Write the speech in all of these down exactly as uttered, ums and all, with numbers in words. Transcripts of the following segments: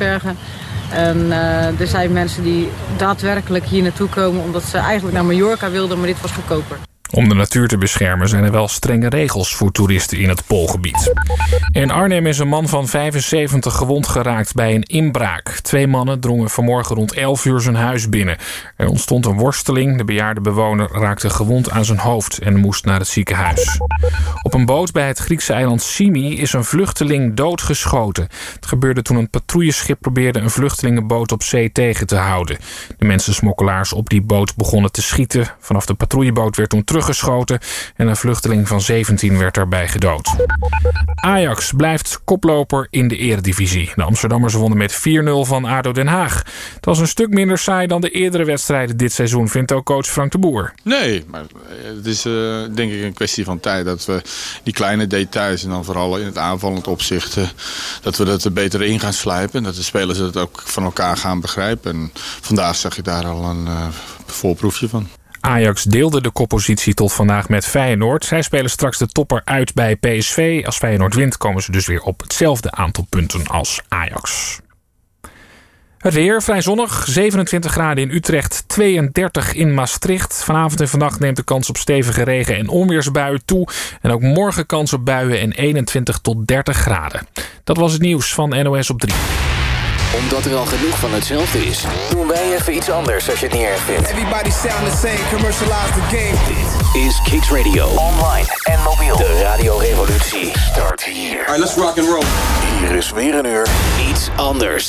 Spitsbergen. En uh, er zijn mensen die daadwerkelijk hier naartoe komen omdat ze eigenlijk naar Mallorca wilden, maar dit was goedkoper. Om de natuur te beschermen zijn er wel strenge regels voor toeristen in het Poolgebied. In Arnhem is een man van vijfenzeventig gewond geraakt bij een inbraak. Twee mannen drongen vanmorgen rond elf uur zijn huis binnen. Er ontstond een worsteling. De bejaarde bewoner raakte gewond aan zijn hoofd en moest naar het ziekenhuis. Op een boot bij het Griekse eiland Symi is een vluchteling doodgeschoten. Het gebeurde toen een patrouilleschip probeerde een vluchtelingenboot op zee tegen te houden. De mensensmokkelaars op die boot begonnen te schieten. Vanaf de patrouilleboot werd toen terug geschoten en een vluchteling van zeventien werd daarbij gedood. Ajax blijft koploper in de eredivisie. De Amsterdammers wonnen met vier nul van A D O Den Haag. Het was een stuk minder saai dan de eerdere wedstrijden dit seizoen, vindt ook coach Frank de Boer. Nee, maar het is uh, denk ik een kwestie van tijd dat we die kleine details en dan vooral in het aanvallend opzicht uh, dat we dat er beter in gaan slijpen en dat de spelers het ook van elkaar gaan begrijpen. En vandaag zag je daar al een uh, voorproefje van. Ajax deelde de koppositie tot vandaag met Feyenoord. Zij spelen straks de topper uit bij P S V. Als Feyenoord wint komen ze dus weer op hetzelfde aantal punten als Ajax. Het weer, vrij zonnig, zevenentwintig graden in Utrecht, tweeëndertig in Maastricht. Vanavond en vannacht neemt de kans op stevige regen- en onweersbuien toe. En ook morgen kans op buien en eenentwintig tot dertig graden. Dat was het nieuws van N O S op drie. Omdat er al genoeg van hetzelfde is, doen wij even iets anders als je het niet erg vindt. Everybody sound the same, commercialize the game. Dit is Kicks Radio. Online en mobiel. De radiorevolutie start hier. Alright, let's rock and roll. Hier is weer een uur iets anders.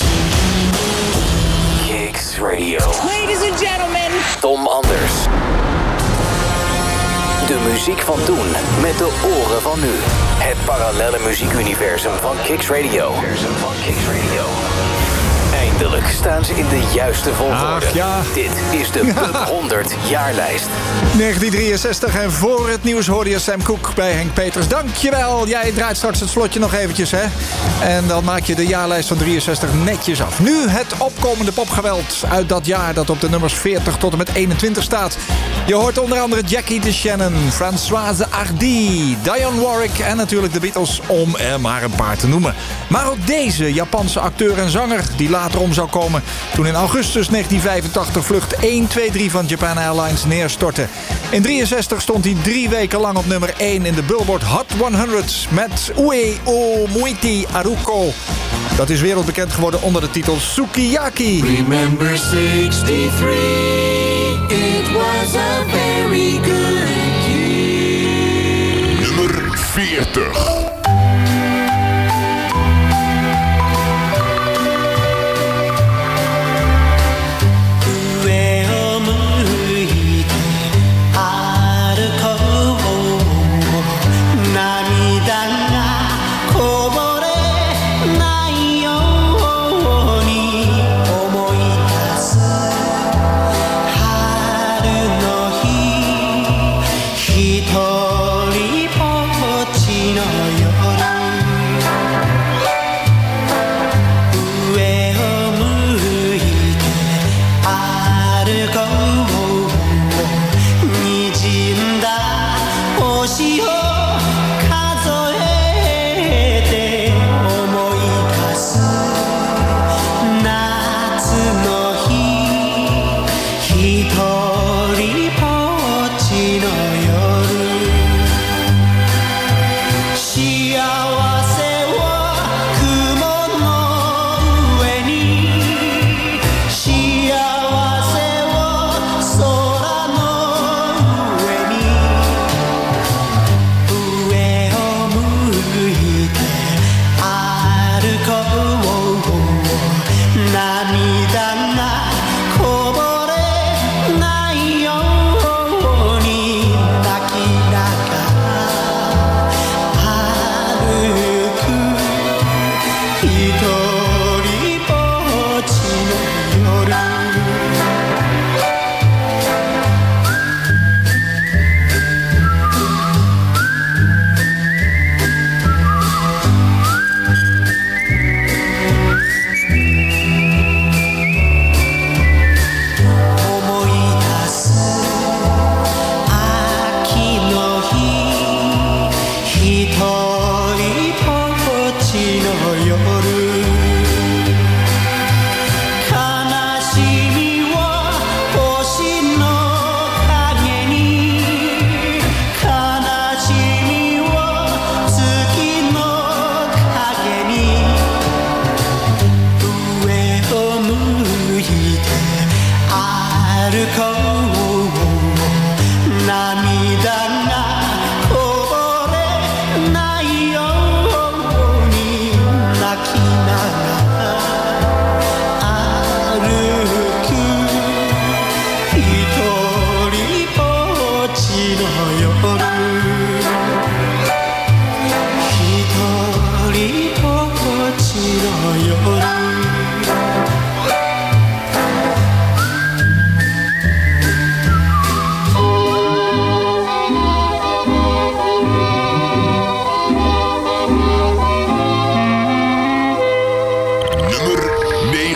Kicks Radio. Ladies and gentlemen. Tom Anders. De muziek van toen met de oren van nu. Het parallelle muziekuniversum van Kicks Radio. Van Kicks Radio. Eindelijk staan ze in de juiste volgorde. Ach, ja. Dit is de Pub honderd jaarlijst. negentien drieënzestig en voor het nieuws hoorde je Sam Cooke bij Henk Peters. Dankjewel. Jij draait straks het slotje nog eventjes, hè? En dan maak je de jaarlijst van drieënzestig netjes af. Nu het opkomende popgeweld uit dat jaar dat op de nummers veertig tot en met eenentwintig staat. Je hoort onder andere Jackie DeShannon, Françoise Hardy, Dionne Warwick en natuurlijk de Beatles, om er maar een paar te noemen. Maar ook deze Japanse acteur en zanger die later om zou komen toen in augustus negentien vijfentachtig vlucht een twee drie van Japan Airlines neerstortte. In drieënzestig stond hij drie weken lang op nummer één in de Billboard Hot honderd met Ue o Muiti Aruko. Dat is wereldbekend geworden onder de titel Sukiyaki. Remember sixty-three, it was a very good year. Nummer veertig. Hitori pochi no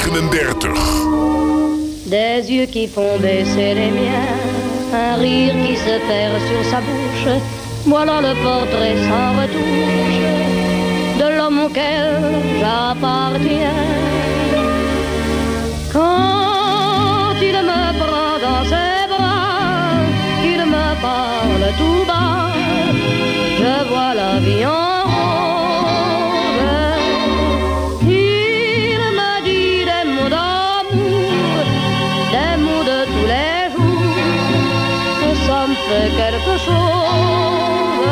negenendertig. Des yeux qui font baisser les miens, un rire qui se perd sur sa bouche, voilà le portrait sans retouche de l'homme auquel j'appartiens. Quand il me prend dans ses bras, qu'il me parle tout bas, je vois la vie en rose. Il me dit des mots d'amour, des mots de tous les jours, que ça me fait quelque chose.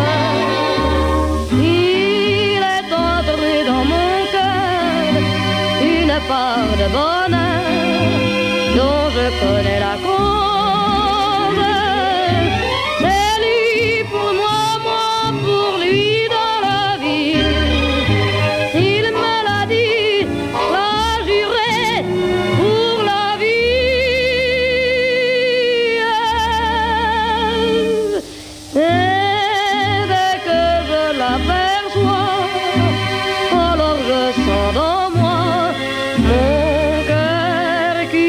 Il est entré dans mon cœur une part de bonheur dont je connais la cause. C'est lui pour moi, moi pour lui dans la vie. Il me l'a dit, l'a juré pour la vie. Et dès que je l'aperçois, alors je sens dans moi mon cœur qui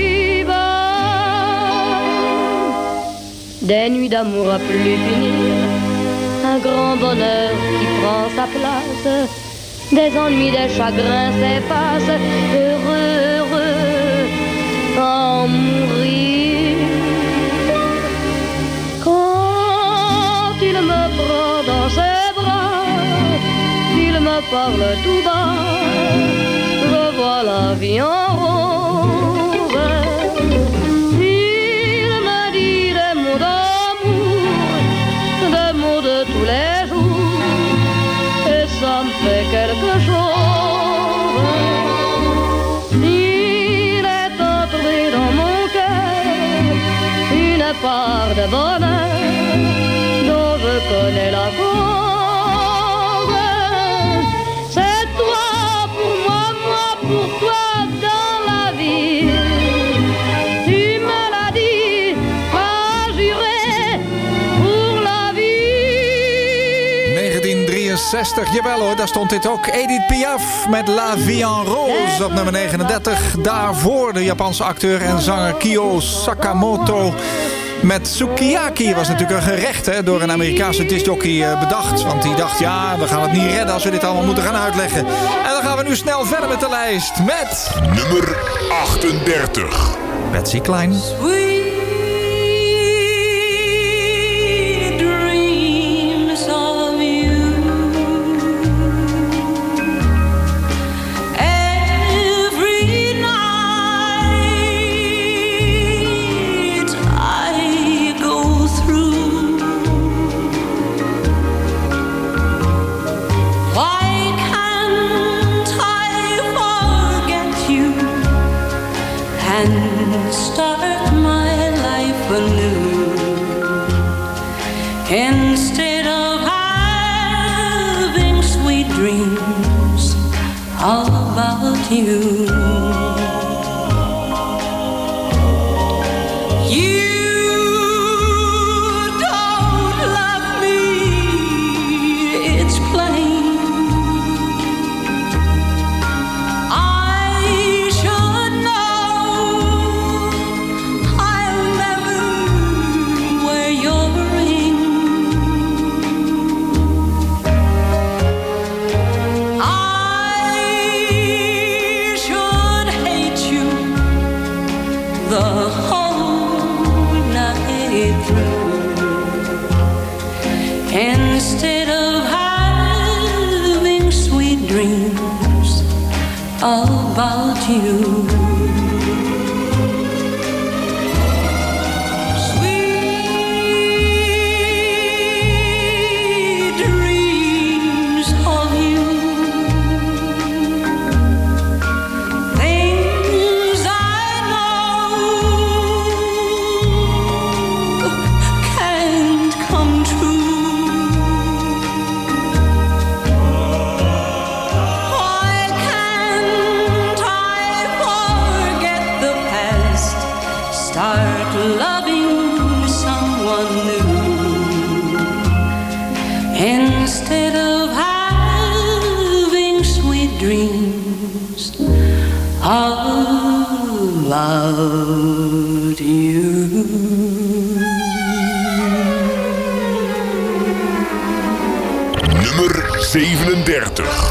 bat. Des nuits d'amour à plus finir, un grand bonheur qui prend sa place, des ennuis, des chagrins s'effacent, heureux, heureux, en mourir. Quand il me prend dans ses bras, il me parle tout bas, je vois la vie en rose. Il me dit des mots d'amour, des mots de tous les jours, et ça me fait quelque chose. Il est entré dans mon cœur une part de bonheur dont je connais la cause. C'est toi pour moi, moi pour toi dans la vie. Tu me l'as dit, pas juré pour la vie. negentien drieënzestig, jawel hoor, daar stond dit ook. Edith Piaf met La Vie en Rose op nummer negenendertig. Daarvoor de Japanse acteur en zanger Kyo Sakamoto met sukiyaki. Was natuurlijk een gerecht, hè, door een Amerikaanse discjockey bedacht. Want die dacht, ja, we gaan het niet redden als we dit allemaal moeten gaan uitleggen. En dan gaan we nu snel verder met de lijst met nummer achtendertig. Betsy Klein. Start my life anew. Instead of having sweet dreams about you. Instead of having sweet dreams about you. Why can't I about you. Nummer zevenendertig.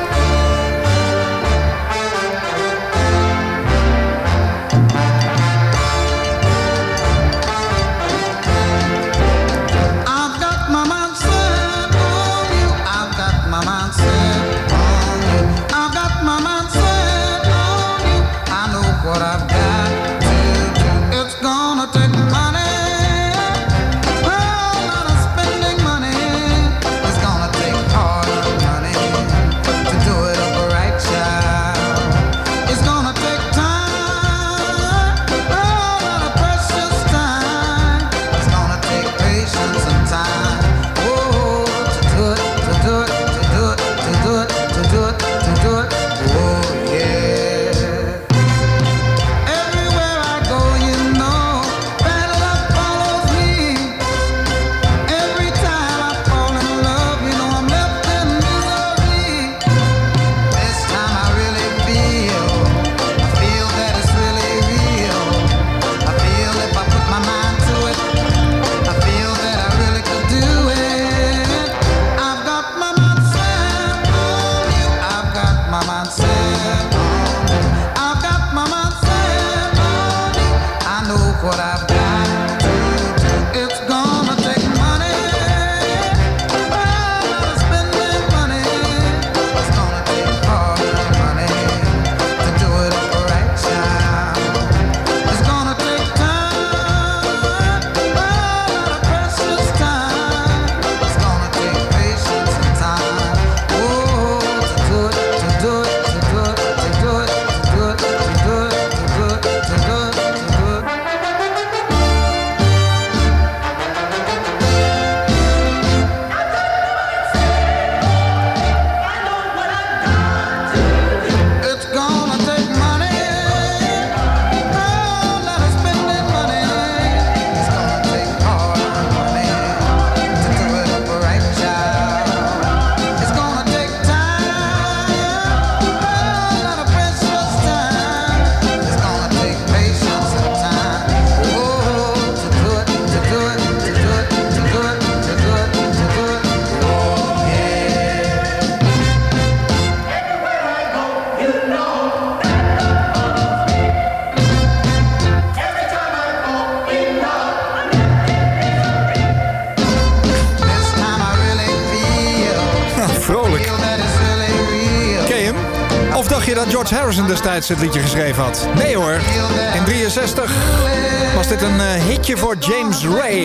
Dat George Harrison destijds het liedje geschreven had. Nee hoor, in drieënzestig was dit een uh, hitje voor James Ray.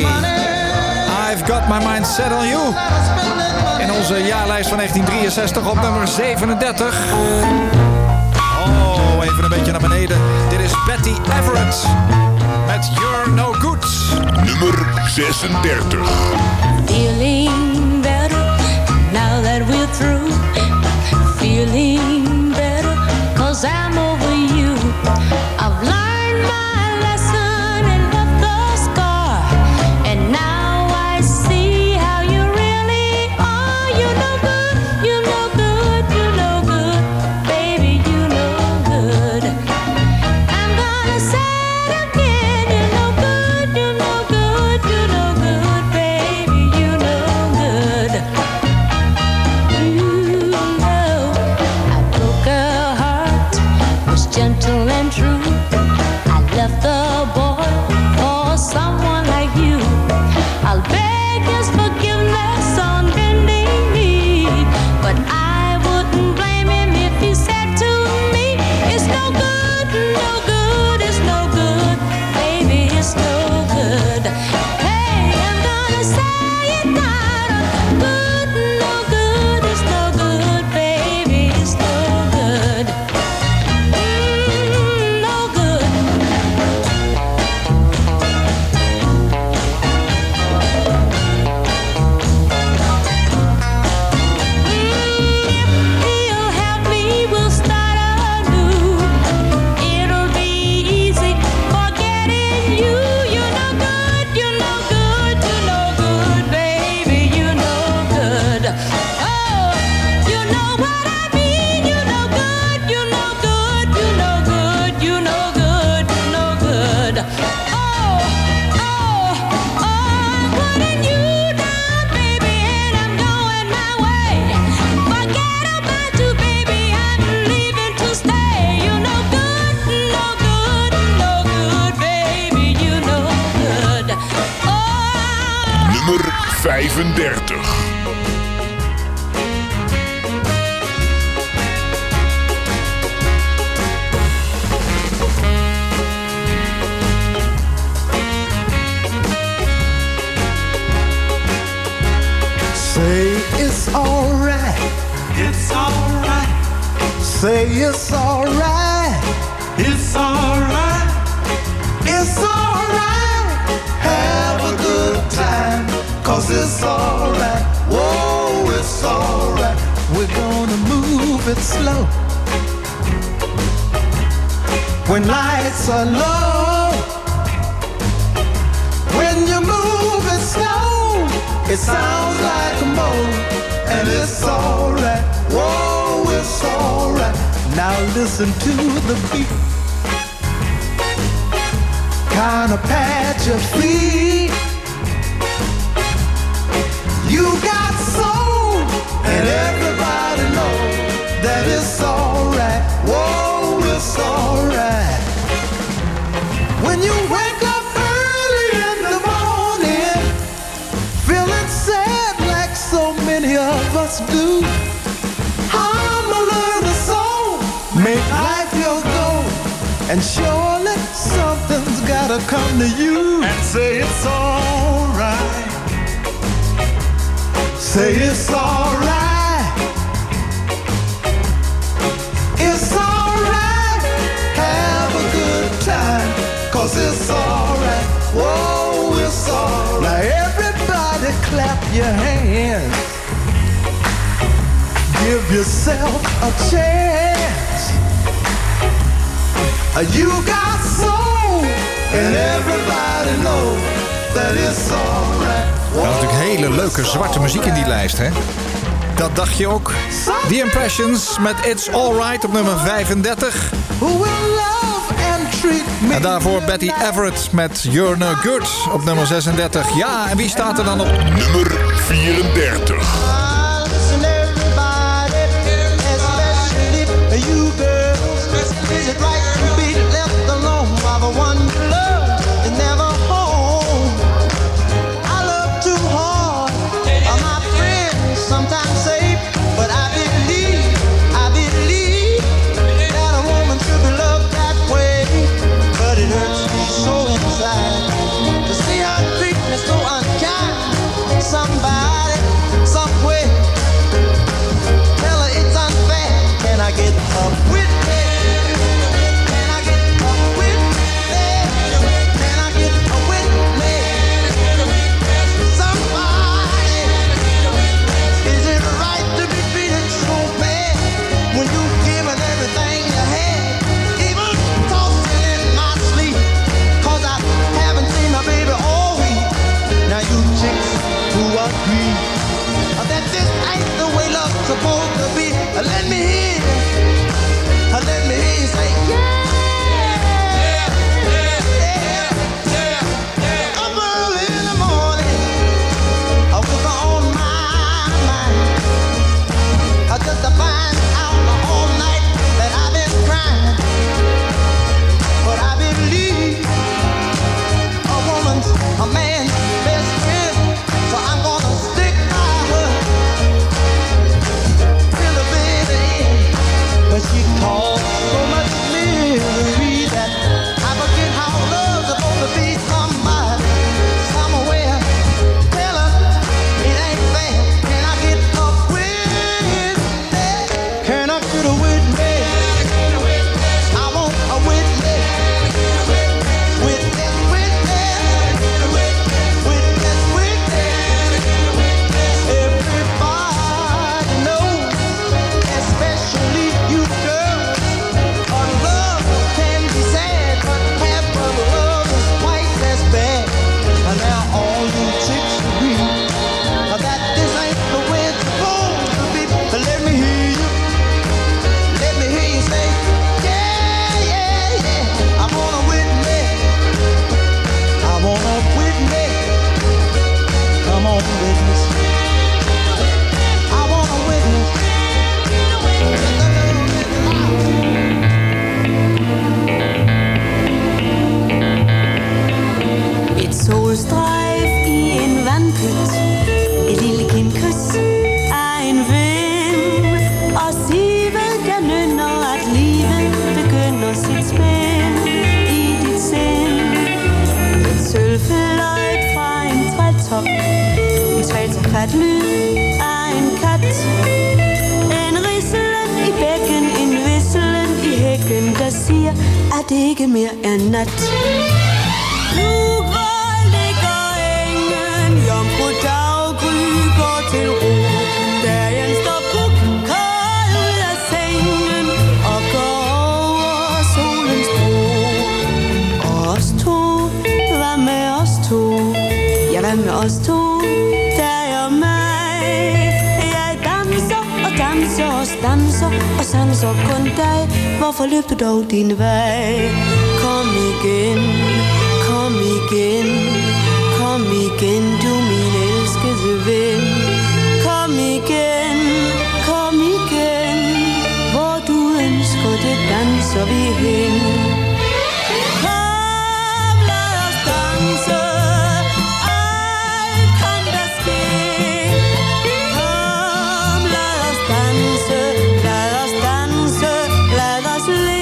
I've got my mind set on you. In onze jaarlijst van negentien drieënzestig op nummer zevenendertig. Oh, even een beetje naar beneden. Dit is Betty Everett met You're No Good. Nummer zesendertig. Feeling better now that we're through. Feeling better 'cause I'm over you. I've learned my lesson and left the scar, and now I see how you really are. You know good, you know good, you know good, baby, you know good. I'm gonna say it again. You know good, you know good, you know good, baby, you know good. You know I broke a heart, was gentle and true. I left the boy for someone like you. I'll beg his forgiveness on bending knee, but I wouldn't blame him if he said to me, it's no good, no good, it's no good, baby, it's no good. Hey, I'm gonna say it louder. Good, no good, it's no good, baby, it's no good. Mm, no vijfendertig. Say it's alright. It's alright. Say it's alright. It's alright. It's alright. Have a good time. Cause it's alright. Whoa, it's alright. We're gonna move it slow. When lights are low. When you move it slow, it sounds like a moan. And it's alright. Whoa, it's alright. Now listen to the beat. Kinda pat your feet. You got soul, and everybody knows that it's alright. Whoa, it's alright. When you wake up early in the morning, feeling sad like so many of us do, I'm a little soul, make life your goal, and surely something's gotta come to you and say it's alright. Say it's alright. It's alright. Have a good time. Cause it's alright. Whoa, it's alright. Now everybody clap your hands. Give yourself a chance. You got soul. And everybody knows that it's alright. Er was natuurlijk hele leuke zwarte muziek in die lijst, hè? Dat dacht je ook. The Impressions met It's Alright op nummer vijfendertig. En daarvoor Betty Everett met You're No Good op nummer zesendertig. Ja, en wie staat er dan op nummer vierendertig? You girls, is it right to be left alone while the one you love is never home? I love too hard, my friends sometimes say, but I believe, I believe that a woman should be loved that way. But it hurts me so inside to see her treat me so unkind. Somebody, somewhere, tell her it's unfair. Can I get up with me? fatlu af en kat. En rislen i bækken, en visselen i hækken, der siger, at det ikke mere er nat. Nu hvor ligger engen, jomfru daggry går til ro. Dagen står puk, kold ud af sengen og går over solens bro. Og os to, hvad med os to? Ja, hvad med os to? Dig og mig. Jeg danser og danser og stanser og sanser kun dig. Hvorfor løb du dog din vej? Kom igen, kom igen, kom igen, du min elskede ven. Kom igen, kom igen, hvor du ønsker det danser vi hen. Kom, lad os danse, alt kan der ske. Kom, lad os danse, lad os danse, lad os le.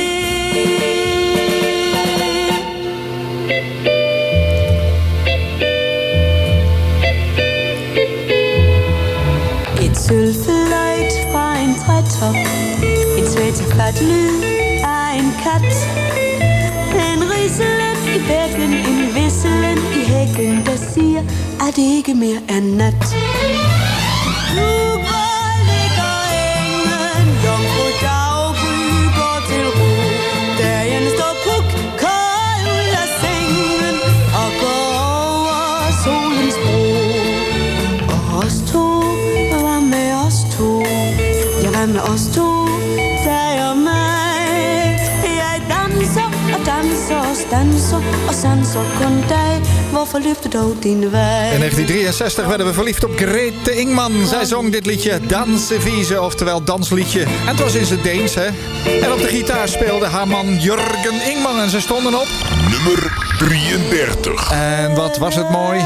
Et sølvfløjt fra en trætop, en svæteflat lyd af en kat. En riselen i bækken, en visselen i hækken, der siger, at det ikke mere er nat. Nu hvor ligger engen, jomfru daggry går til ro. Dagen står puk, kold ud af sengen og går over solens bro. Og os to, hvad med os to? Ja, hvad med os to? Dig og mig. Jeg danser og danser og stanser og sanser kun dig. Hvorfor løb du dog din vej? In negentien drieënzestig werden we verliefd op Grete Ingman. Zij zong dit liedje Dansevise, oftewel dansliedje. En het was in zijn Deens, hè. En op de gitaar speelde haar man Jurgen Ingman. En ze stonden op... nummer drieëndertig. En wat was het mooi.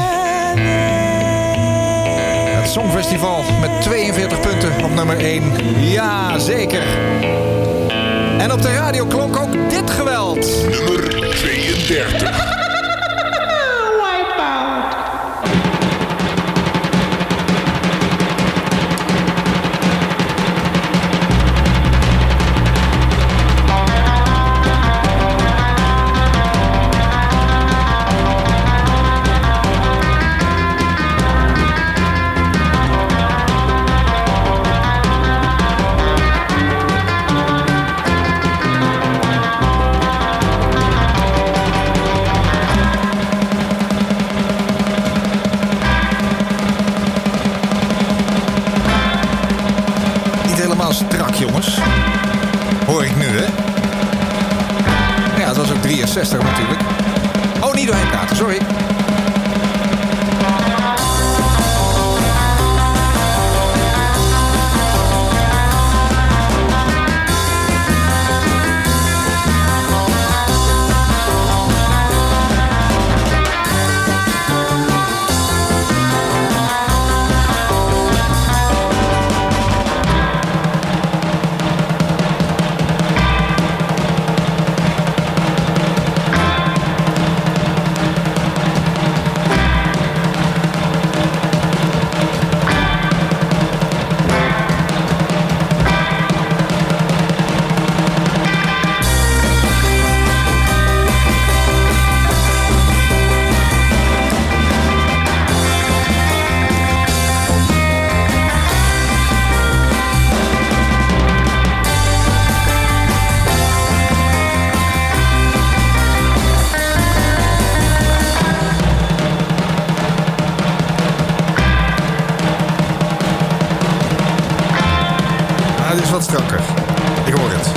Het Songfestival met tweeënveertig punten op nummer één. Ja, zeker. En op de radio klonk ook dit geweld. Nummer tweeëndertig. Strak, jongens. Hoor ik nu, hè? Ja, het was ook drieënzestig natuurlijk. Oh, niet doorheen praten, sorry. Wat strakker. Ik hoor het.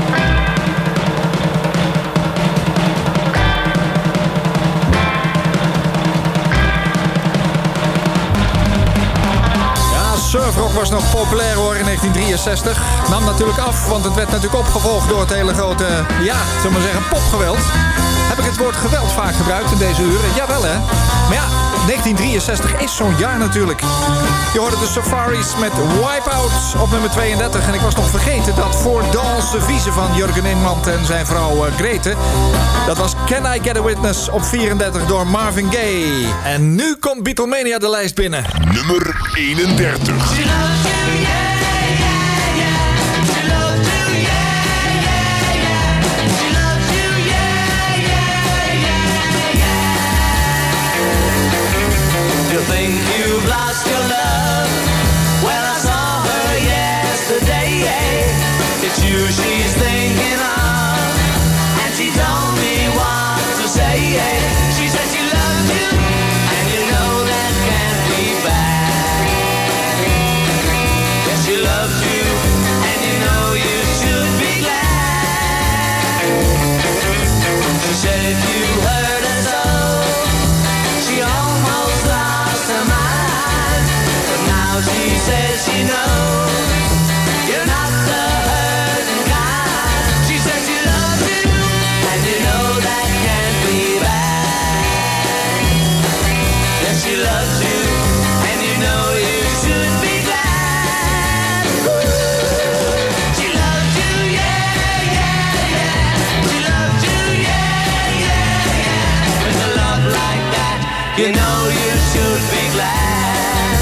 Ja, surfrock was nog populair hoor in negentien drieënzestig. Nam natuurlijk af, want het werd natuurlijk opgevolgd door het hele grote, ja, zullen we maar zeggen, popgeweld. Heb ik ik het woord geweld vaak gebruikt in deze uren? Jawel, hè? Maar ja, negentien drieënzestig is zo'n jaar natuurlijk. Je hoorde de Safaris met Wipeout op nummer tweeëndertig. En ik was nog vergeten dat voor Dawn Service van Jurgen Inland en zijn vrouw uh, Grete... dat was Can I Get a Witness op vierendertig door Marvin Gaye. En nu komt Beatlemania de lijst binnen. Nummer eenendertig. You think you've lost your love? Well, I saw her yesterday. It's you she's thinking of, and she told me what to say. She said she loved you, and you know that can't be bad. Yes, she loves you, and you know you should be glad. She said if you hurt her so, she almost lost her mind, but now she says she knows you're not the hurting kind. She says she loves you, and you know that can't be bad. Yes, she loves you, and you know you should be glad. She loves you, yeah, yeah, yeah. She loves you, yeah, yeah, yeah. With a love like that, you know you should be glad.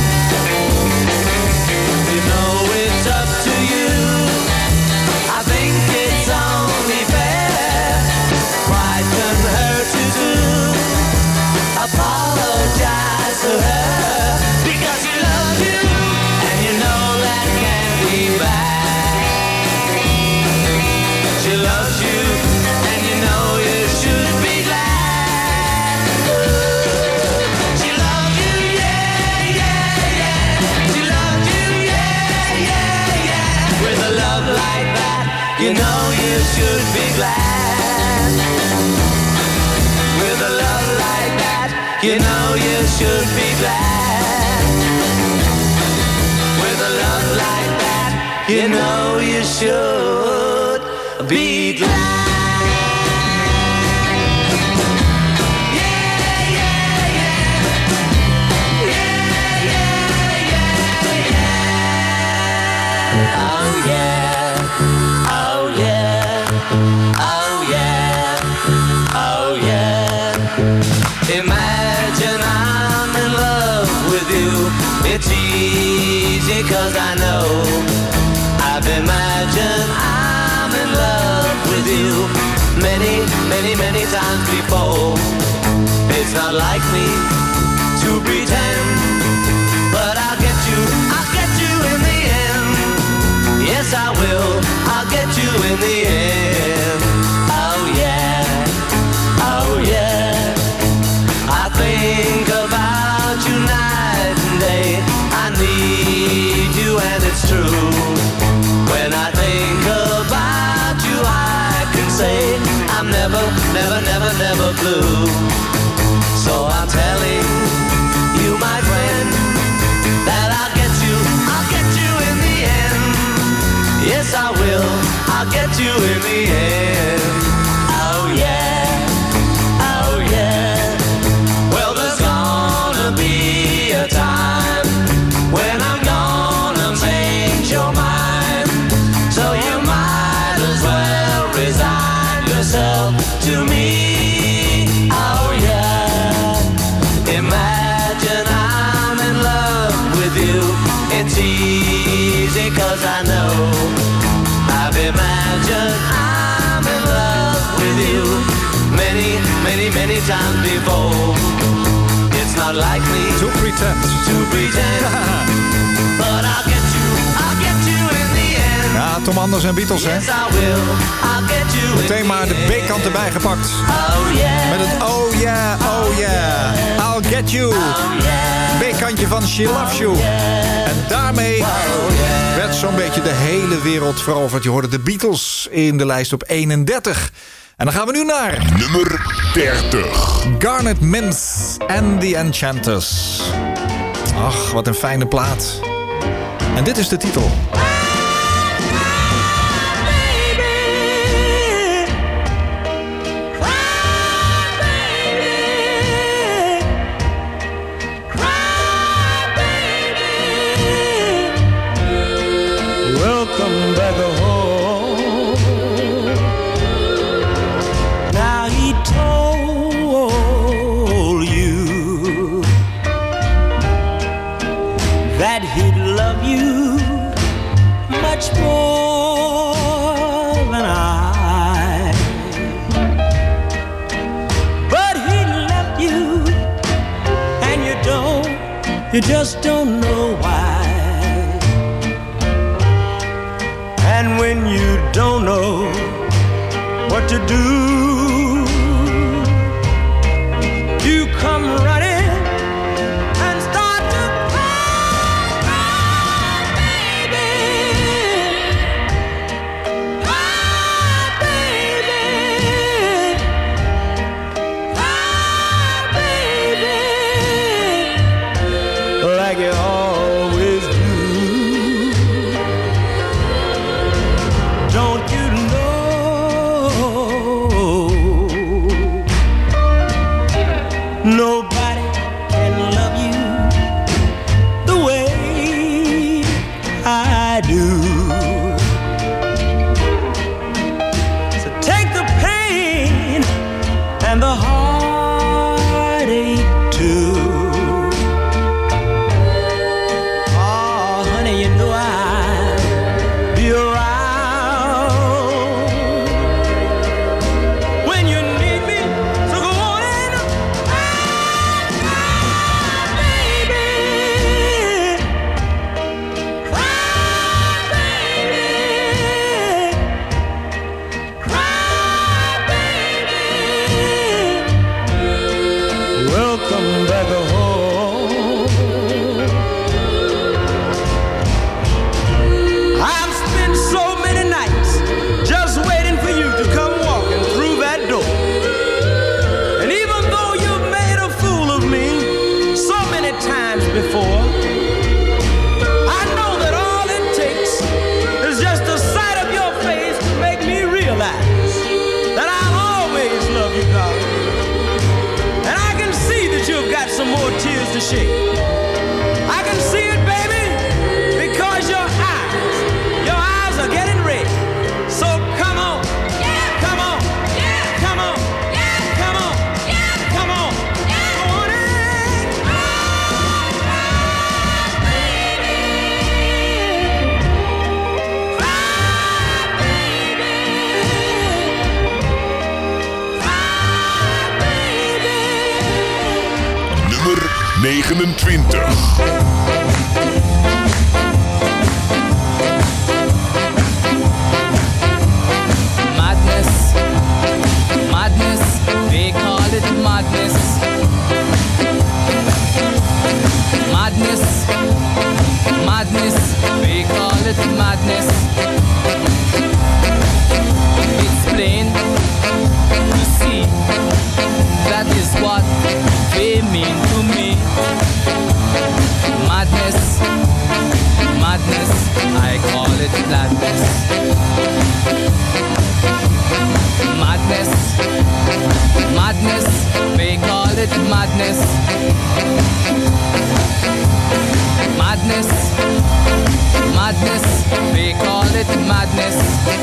You know it's up to you. I think it's only fair. Pride can hurt you too. Apologize to her because she loves you, and you know that can't be bad. She loves you, and you know you should be glad. She loves you, yeah, yeah, yeah. She loves you, yeah, yeah, yeah. With a love like that, you know you should be glad. With a love like that, you know you should be glad. With a love like that, you know you should be glad. Oh yeah, oh yeah, oh yeah, oh yeah. Imagine I'm in love with you. It's easy cause I know I've imagined I'm in love with you many, many, many times before. It's not like me to pretend, but I'll get you, I'll get you in the end. Yes, I will, I'll get you in the end. Oh yeah, oh yeah. I think about you night and day. I need you and it's true. When I think about you I can say I'm never, never, never, never blue. So I'm telling you my friend that I'll get you, I'll get you in the end. Yes I will, I'll get you in the end. Oh yeah, oh yeah. Well there's gonna be a time when I'm gonna change your mind. So you might as well resign yourself to me. Oh yeah. Imagine I'm in love with you. It's easy cause I know I've imagined I'm in love with you many, many, many times before. It's not like me to pretend, to pretend. But I'll get you, I'll get you in the end. Ja, Tom Anders en Beatles, hè? Yes, I will. I'll get you meteen maar de B-kant erbij gepakt. Oh yeah. Met het oh yeah, oh yeah. I'll get you. Oh yeah. B-kantje van She Loves You. En daarmee werd zo'n beetje de hele wereld veroverd. Je hoorde de Beatles in de lijst op eenendertig. En dan gaan we nu naar... nummer dertig. Garnet Mintz and the Enchanters. Ach, wat een fijne plaat. En dit is de titel. you just don't know why. And when you don't know what to do, you come running and start to cry, cry, baby. Cry, baby. Cry, baby. Like you always do. Don't you nobody can love you the way I do. So take the pain and the heartache too. Oh, honey, you know I'll be around when you need me. So go on and welcome back home. I've spent so many nights just waiting for you to come walking through that door. And even though you've made a fool of me so many times before, I know that all it takes is just the sight of your face to make me realize that I'll always love you, darling. And I can see that you've got some more tears to shed. I can see it, baby, because your eyes, your eyes are getting red. So come on, come on, come on, come on, come on, go on in. Cry, baby. Cry, baby. Cry, baby. Nummer negenentwintig. Madness, madness, they call it madness. Madness, madness, they call it madness. It's plain to see, that is what they mean to me. Madness, madness, I call it gladness. Madness, madness, they call it madness. Madness, madness, they call it madness.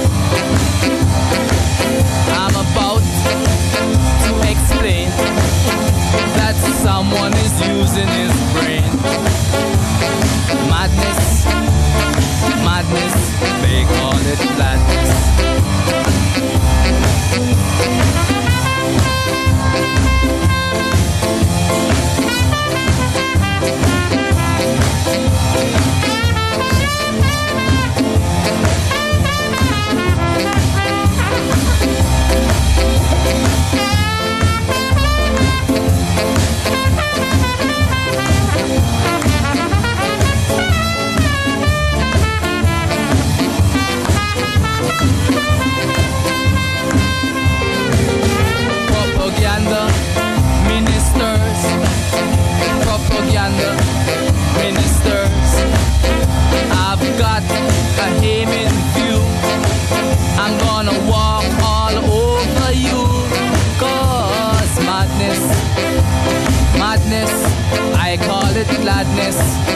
I'm about to explain that someone is using his brain. Madness, madness, they call it gladness. Propaganda ministers, propaganda ministers. I've got a aim in view. I'm gonna walk all over you. Cause madness, madness, I call it gladness.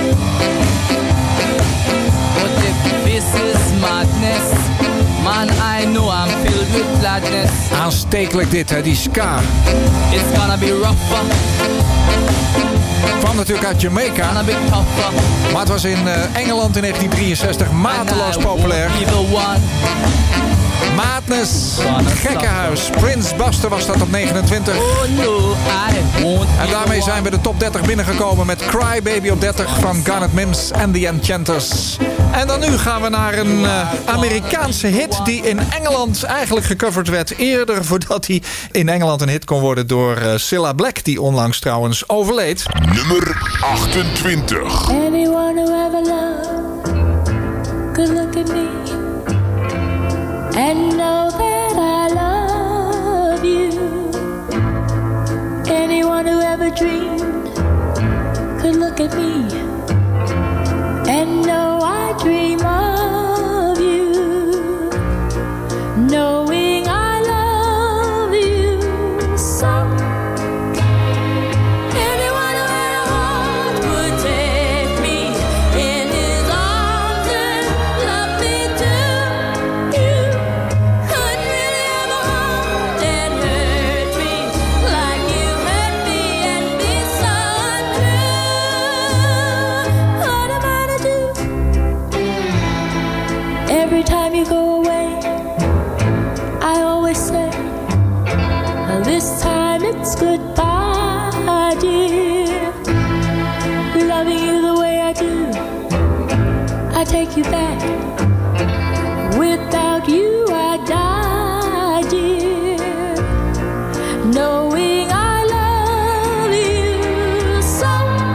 But if this is madness, man, I know I'm filled with gladness. Aanstekelijk dit, hè, die ska. It's gonna be rougher. Kwam natuurlijk uit Jamaica. Maar het was in uh, Engeland in negentien drieënzestig mateloos populair. Madness, gekkenhuis. Prince Buster was dat op negenentwintig. En daarmee zijn we de top dertig binnengekomen met Cry Baby op dertig van Garnet Mims en The Enchanters. En dan nu gaan we naar een uh, Amerikaanse hit die in Engeland eigenlijk gecoverd werd. Eerder voordat hij in Engeland een hit kon worden door uh, Cilla Black, die onlangs trouwens overleed. Nummer achtentwintig. Anyone who ever loved could look at me and know that I love you. Anyone who ever dreamed could look at me and know I dream of you. Knowing I love you so. Every time you go away, I always say, this time it's goodbye, dear. Loving you the way I do, I take you back. Without you, I die, dear. Knowing I love you so.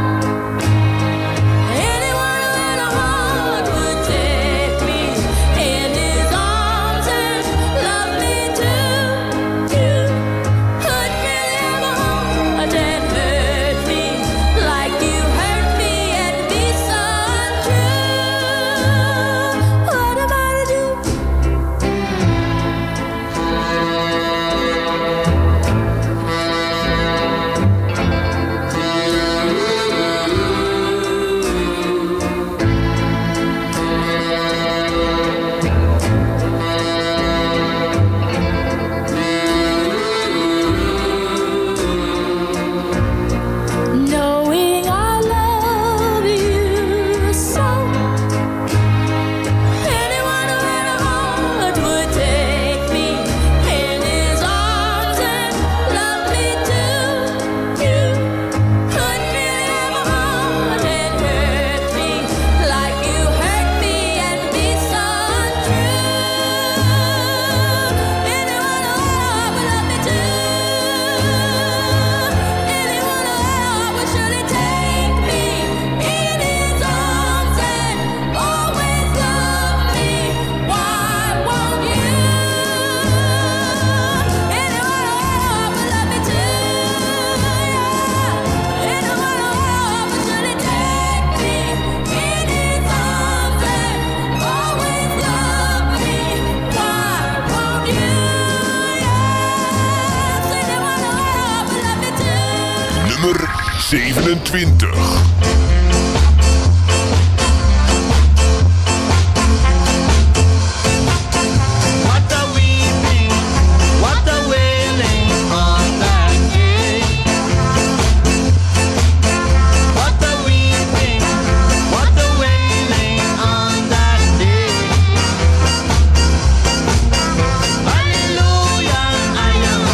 zevenentwintig.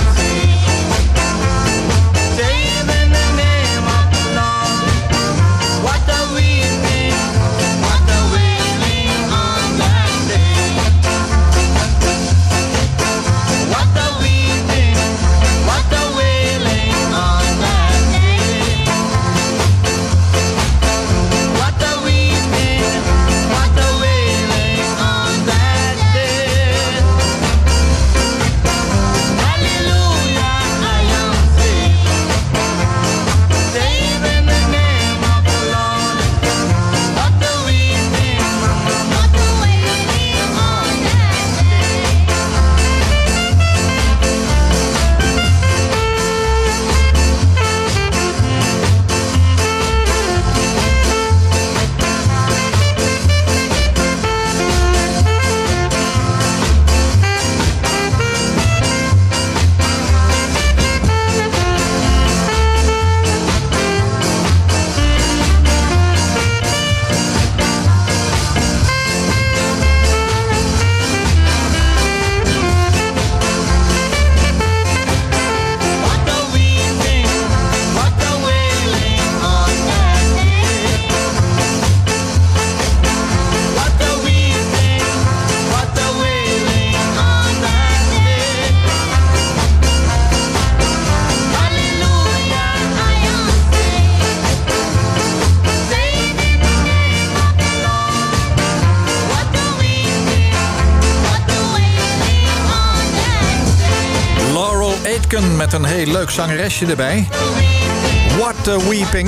Saving the name of the Lord. Carol Aitken met een heel leuk zangeresje erbij. What a Weeping.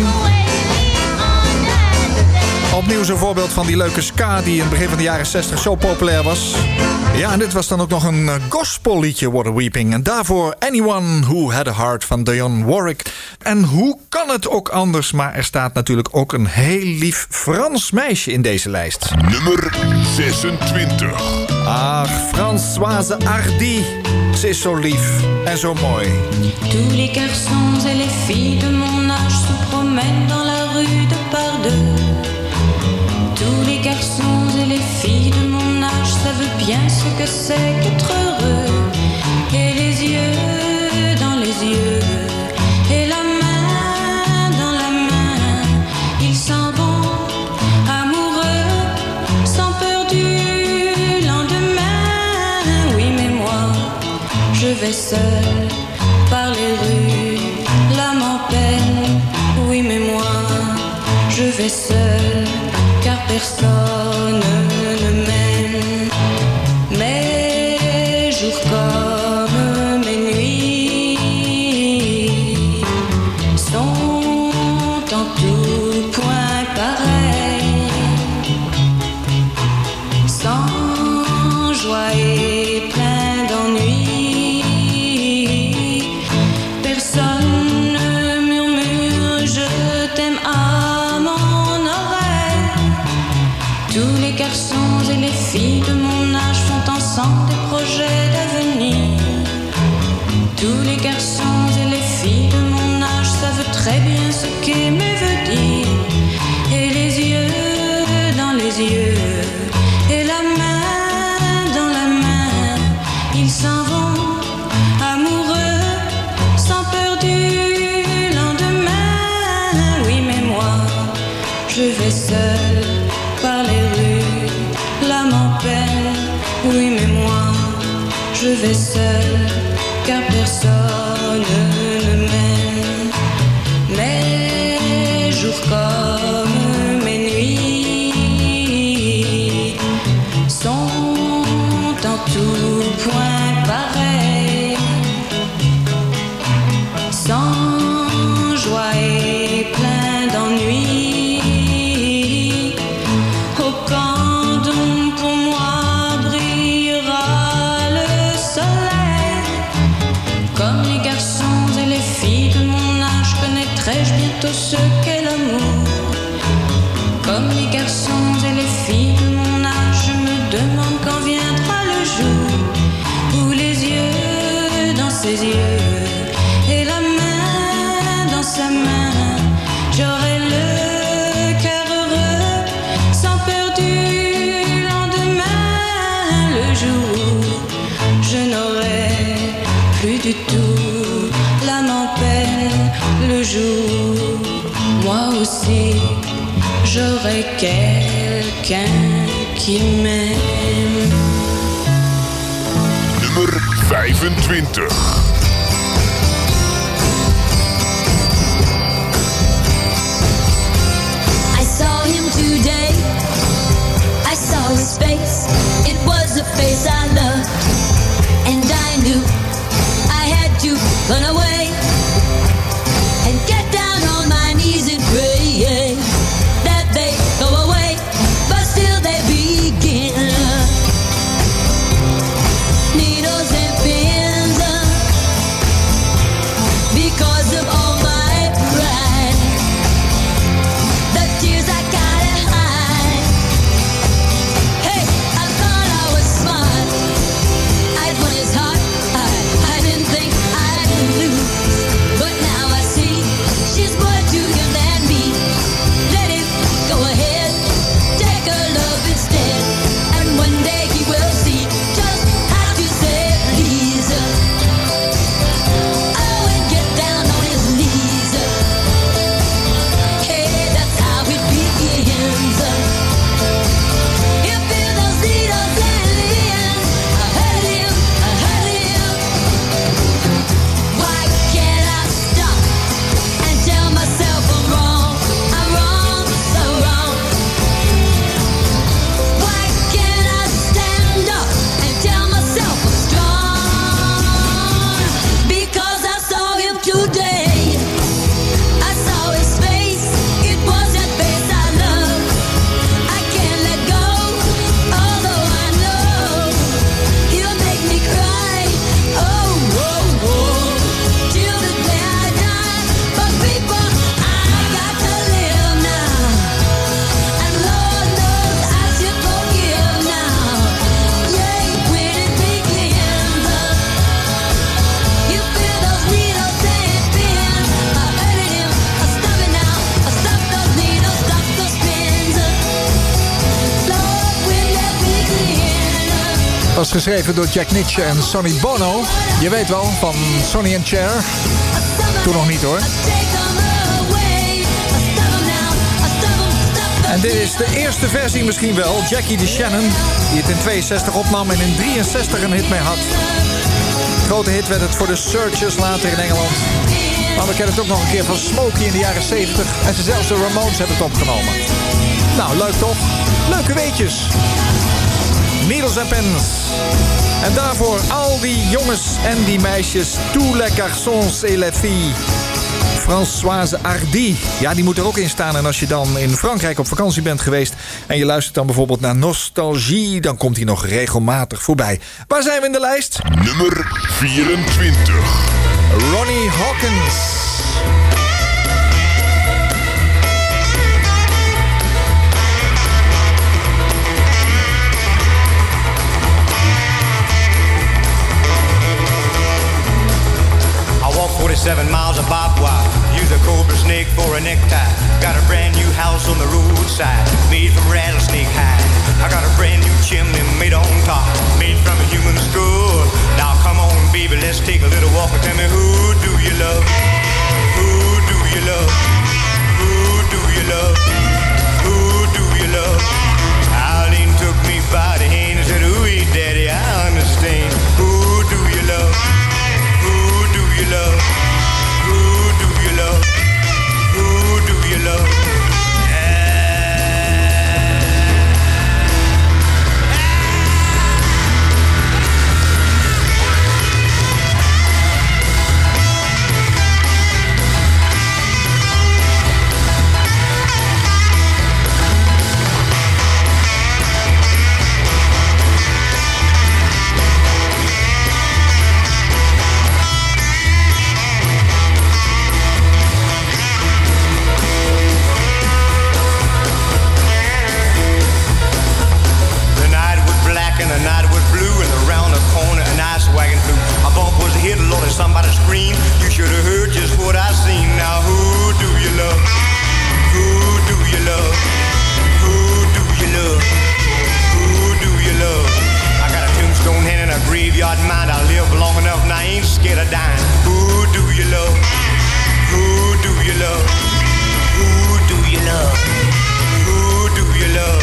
Opnieuw zo'n voorbeeld van die leuke ska die in het begin van de jaren zestig zo populair was. Ja, en dit was dan ook nog een gospelliedje, What a Weeping. En daarvoor Anyone Who Had a Heart van Dionne Warwick. En hoe kan het ook anders, maar er staat natuurlijk ook een heel lief Frans meisje in deze lijst. Nummer zesentwintig. Ach, Françoise Hardy. Ze is zo lief en zo mooi. Tous les garçons et les filles de mon âge se promènent dans la rue de par deux. Tous les garçons et les filles de mon âge savent bien ce que c'est qu'être heureux. Et les yeux dans les yeux, et la main dans la main, ils s'en vont amoureux, sans peur du lendemain. Oui, mais moi, je vais seule par les rues, l'âme en peine. Oui, mais moi, je vais seule, car personne ne m'aime. Mes jours comme mes nuits sont en tout point pareils, sans joie et plein d'ennui. Personne ne murmure je t'aime à mon oreille. Tous les garçons et les filles de mon âge font ensemble des projets d'avenir. Tous les garçons et les filles de mon âge savent très bien ce qu'aimer veut dire. Et les yeux dans les yeux, et la main dans la main, ils s'en vont amoureux, sans peur du lendemain. Oui, mais moi, je vais seule par les rues, l'âme en peine. Oui, mais moi, je vais seule, car personne ne m'aime. Mes jours comme mes nuits sont en tout point pareils, sans joie et plein d'ennui. Oh, quand donc pour moi brillera le soleil, comme les garçons et les filles de mon âge, connaîtrai-je bientôt ce qu'est l'amour. Comme les garçons et les filles de mon âge, je me demande quand viendra le jour où les yeux dans ses yeux, et la main dans sa main, j'aurai le cœur heureux, sans peur du lendemain. Le jour où je n'aurai plus du tout l'âme en peine. Le jour où moi aussi j'aurai quelqu'un qui m'aime. Nummer vijfentwintig. I saw him today, I saw his face. It was a face I loved, and I knew I had to run away and get down on my knees and pray that they go away, but still they begin. Needles and pins, was geschreven door Jack Nitzsche en Sonny Bono. Je weet wel, van Sonny and Cher. Toen nog niet hoor. En dit is de eerste versie misschien wel. Jackie DeShannon, die het in tweeënzestig opnam en in drieënzestig een hit mee had. Grote hit werd het voor de Searchers later in Engeland. Maar we kennen het ook nog een keer van Smokey in de jaren zeventig. En zelfs de Ramones hebben het opgenomen. Nou, leuk toch? Leuke weetjes. Needles and Pens. En daarvoor al die jongens en die meisjes. Tous les garçons et les filles. Françoise Hardy. Ja, die moet er ook in staan. En als je dan in Frankrijk op vakantie bent geweest en je luistert dan bijvoorbeeld naar Nostalgie, dan komt hij nog regelmatig voorbij. Waar zijn we in de lijst? Nummer vierentwintig. Ronnie Hawkins. forty-seven miles of barbed wire. Use a cobra snake for a necktie. Got a brand new house on the roadside, made from rattlesnake hide. I got a brand new chimney made on top, made from a human skull. Now come on, baby, let's take a little walk and tell me, who do you love? Who do you love? Who do you love? Who do you love? Eileen took me by the hand and said, ooh, daddy, I understand. Who do you love? Who do you love? Who do you love? Who do you love? Somebody scream, you should have heard just what I seen. Now who do you love? Who do you love? Who do you love? Who do you love? I got a tombstone hand and a graveyard mind. I live long enough and I ain't scared of dying. Who do you love? Who do you love? Who do you love? Who do you love?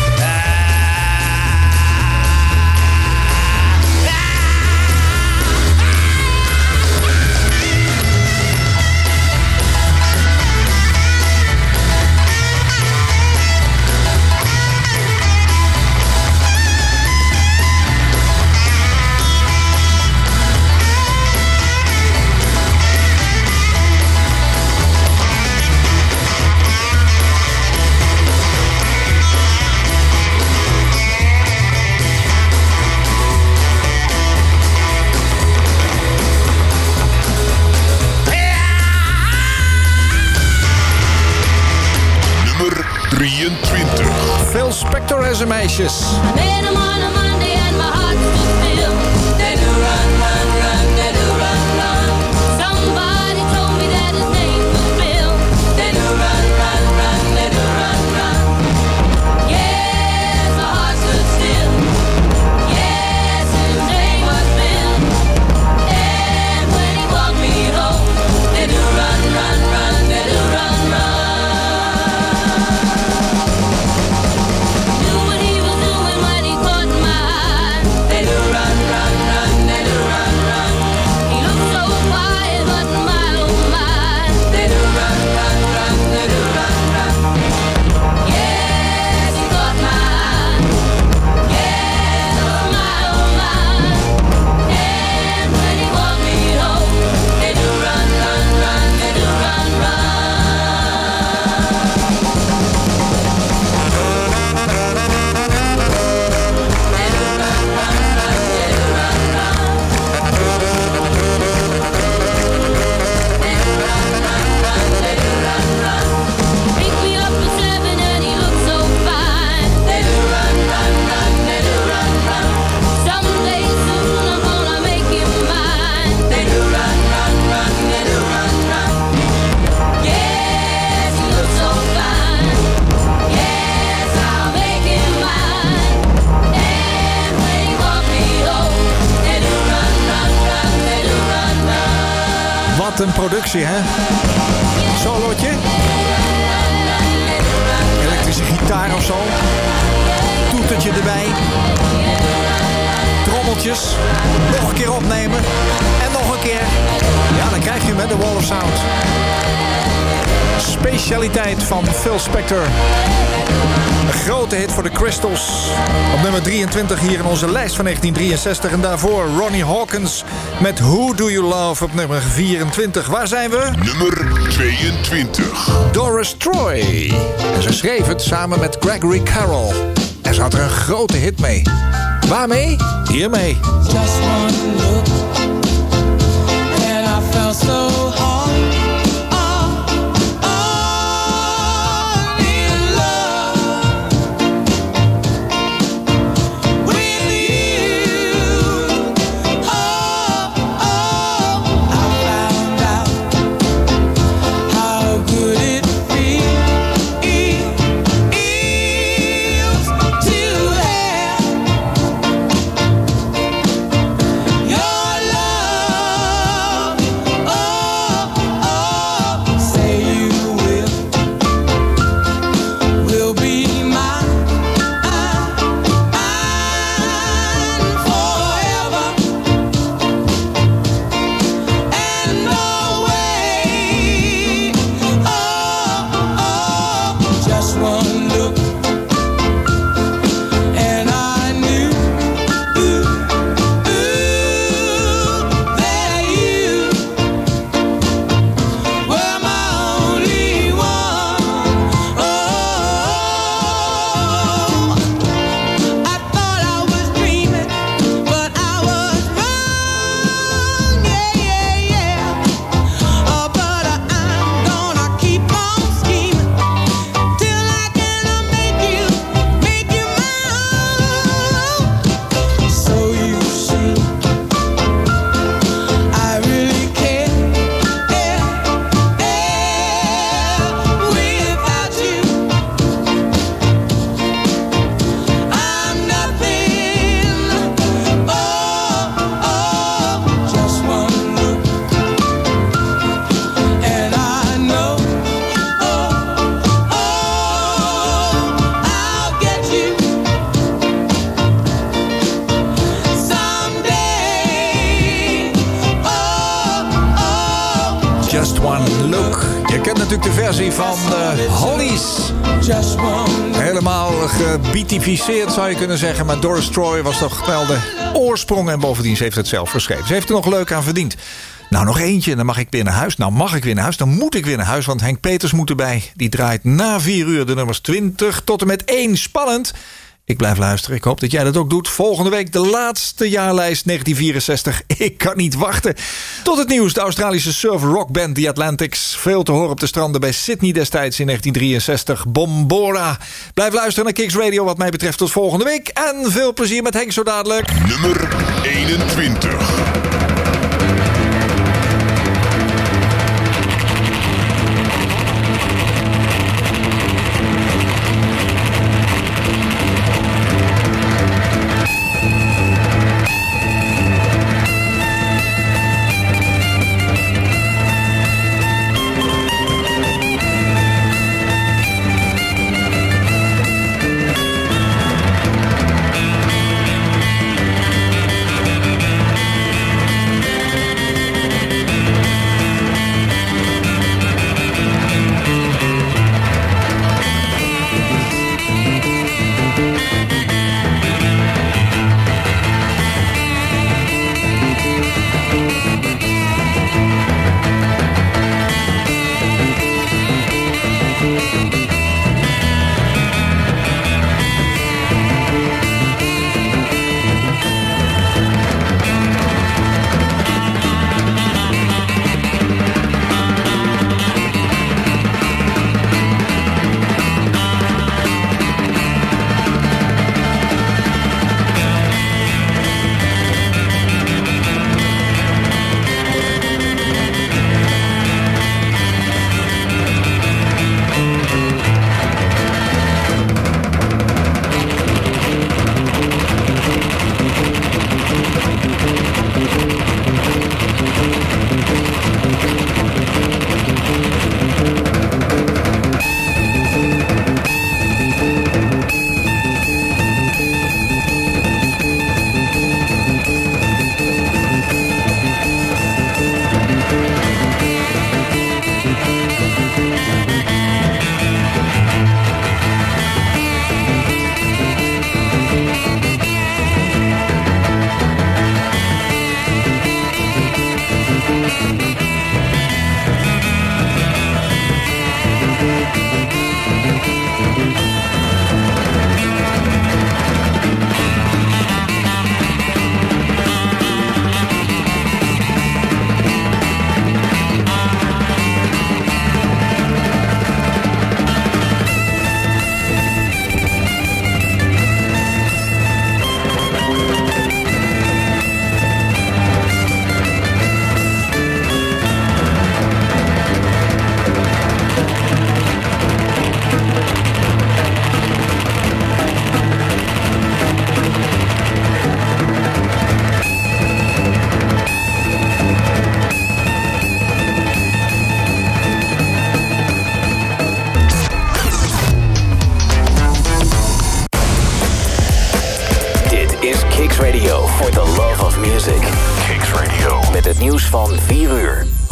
drieëntwintig. Phil Spector en zijn meisjes. My Wat een productie, hè? Solootje. Elektrische gitaar of zo. Toetertje erbij. Trommeltjes. Nog een keer opnemen. En nog een keer. Ja, dan krijg je hem, hè, de Wall of Sound. Specialiteit van Phil Spector. Een grote hit voor de Crystals. Op nummer drieëntwintig hier in onze lijst van negentien drieënzestig. En daarvoor Ronnie Hawkins met Who Do You Love op nummer vierentwintig. Waar zijn we? Nummer tweeëntwintig. Doris Troy. En ze schreef het samen met Gregory Carroll. En ze had er een grote hit mee. Waarmee? Hiermee. Just one look and I felt so hard. De versie van de Hollies. Helemaal gebeatificeerd zou je kunnen zeggen. Maar Doris Troy was toch wel de oorsprong. En bovendien ze heeft het zelf geschreven. Ze heeft er nog leuk aan verdiend. Nou, nog eentje en dan mag ik weer naar huis. Nou, mag ik weer naar huis, dan moet ik weer naar huis. Want Henk Peters moet erbij. Die draait na vier uur de nummers twintig tot en met één. Spannend. Ik blijf luisteren. Ik hoop dat jij dat ook doet. Volgende week de laatste jaarlijst negentien vierenzestig. Ik kan niet wachten. Tot het nieuws. De Australische surf rockband The Atlantics. Veel te horen op de stranden bij Sydney destijds in negentien drieënzestig. Bombora. Blijf luisteren naar Kicks Radio wat mij betreft tot volgende week. En veel plezier met Henk zo dadelijk. Nummer eenentwintig.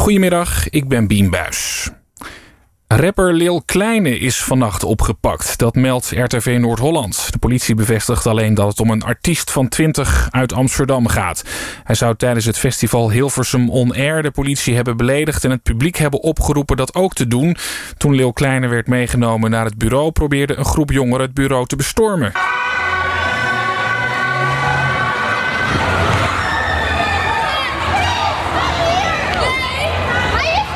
Goedemiddag, ik ben Bien Buijs. Rapper Lil Kleine is vannacht opgepakt. Dat meldt R T V Noord-Holland. De politie bevestigt alleen dat het om een artiest van twintig uit Amsterdam gaat. Hij zou tijdens het festival Hilversum On Air de politie hebben beledigd en het publiek hebben opgeroepen dat ook te doen. Toen Lil Kleine werd meegenomen naar het bureau, probeerde een groep jongeren het bureau te bestormen.